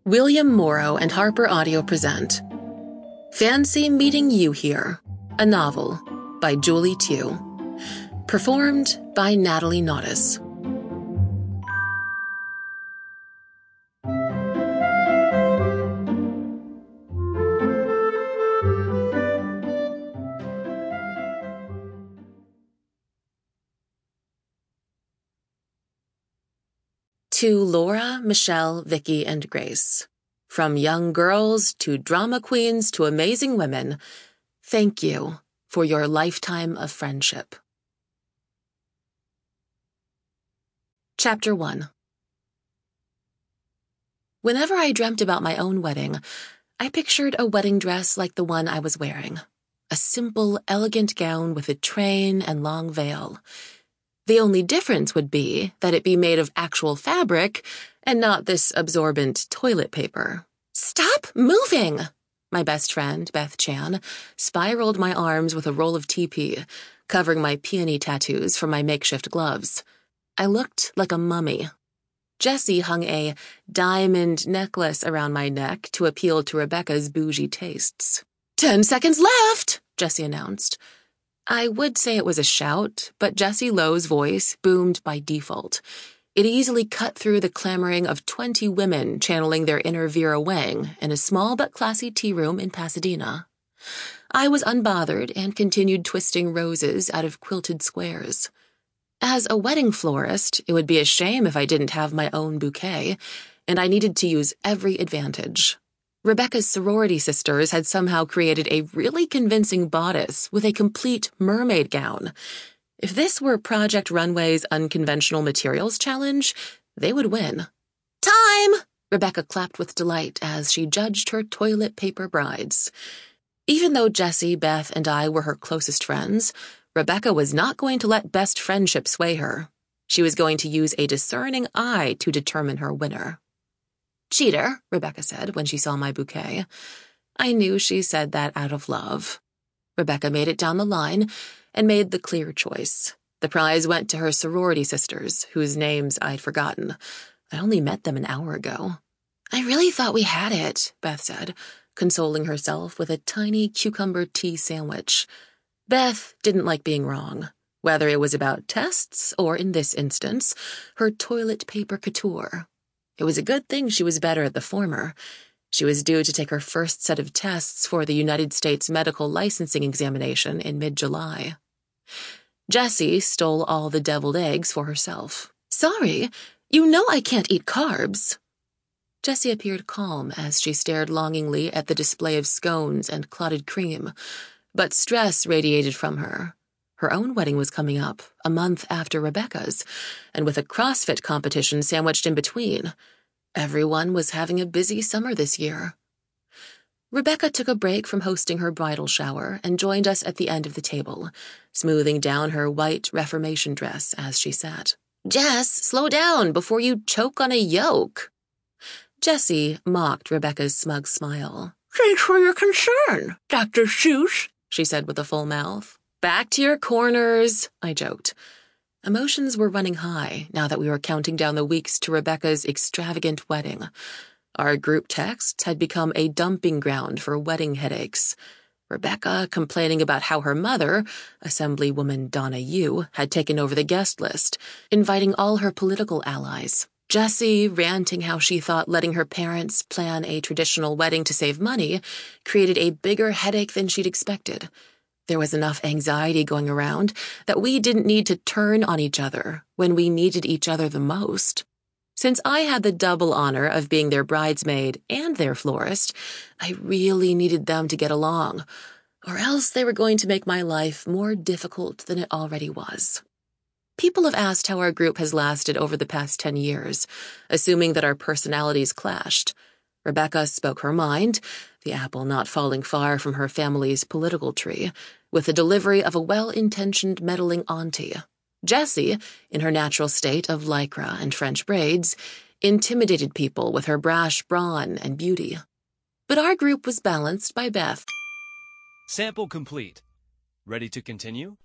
William Morrow and Harper Audio present Fancy Meeting You Here, a novel by Julie Tew. Performed by Natalie Naudus. To Laura, Michelle, Vicky, and Grace. From young girls to drama queens to amazing women, thank you for your lifetime of friendship. Chapter 1. Whenever I dreamt about my own wedding, I pictured a wedding dress like the one I was wearing. A simple, elegant gown with a train and long veil. The only difference would be that it be made of actual fabric and not this absorbent toilet paper. Stop moving! My best friend, Beth Chan, spiraled my arms with a roll of TP, covering my peony tattoos from my makeshift gloves. I looked like a mummy. Jessie hung a diamond necklace around my neck to appeal to Rebecca's bougie tastes. 10 seconds left, Jessie announced. I would say it was a shout, but Jessie Lowe's voice boomed by default. It easily cut through the clamoring of 20 women channeling their inner Vera Wang in a small but classy tea room in Pasadena. I was unbothered and continued twisting roses out of quilted squares. As a wedding florist, it would be a shame if I didn't have my own bouquet, and I needed to use every advantage. Rebecca's sorority sisters had somehow created a really convincing bodice with a complete mermaid gown. If this were Project Runway's Unconventional Materials Challenge, they would win. Time! Rebecca clapped with delight as she judged her toilet paper brides. Even though Jessie, Beth, and I were her closest friends, Rebecca was not going to let best friendship sway her. She was going to use a discerning eye to determine her winner. Cheater, Rebecca said when she saw my bouquet. I knew she said that out of love. Rebecca made it down the line and made the clear choice. The prize went to her sorority sisters, whose names I'd forgotten. I only met them an hour ago. I really thought we had it, Beth said, consoling herself with a tiny cucumber tea sandwich. Beth didn't like being wrong, whether it was about tests or, in this instance, her toilet paper couture. It was a good thing she was better at the former. She was due to take her first set of tests for the United States medical licensing examination in mid-July. Jessie stole all the deviled eggs for herself. Sorry, you know I can't eat carbs. Jessie appeared calm as she stared longingly at the display of scones and clotted cream, but stress radiated from her. Her own wedding was coming up, a month after Rebecca's, and with a CrossFit competition sandwiched in between. Everyone was having a busy summer this year. Rebecca took a break from hosting her bridal shower and joined us at the end of the table, smoothing down her white Reformation dress as she sat. Jess, slow down before you choke on a yolk. Jessie mocked Rebecca's smug smile. Thanks for your concern, Dr. Seuss, she said with a full mouth. Back to your corners, I joked. Emotions were running high now that we were counting down the weeks to Rebecca's extravagant wedding. Our group texts had become a dumping ground for wedding headaches. Rebecca complaining about how her mother, Assemblywoman Donna Yu, had taken over the guest list, inviting all her political allies. Jessie ranting how she thought letting her parents plan a traditional wedding to save money created a bigger headache than she'd expected. There was enough anxiety going around that we didn't need to turn on each other when we needed each other the most. Since I had the double honor of being their bridesmaid and their florist, I really needed them to get along, or else they were going to make my life more difficult than it already was. People have asked how our group has lasted over the past 10 years, assuming that our personalities clashed. Rebecca spoke her mind, the apple not falling far from her family's political tree, with the delivery of a well-intentioned meddling auntie. Jessie, in her natural state of lycra and French braids, intimidated people with her brash brawn and beauty. But our group was balanced by Beth. Sample complete. Ready to continue?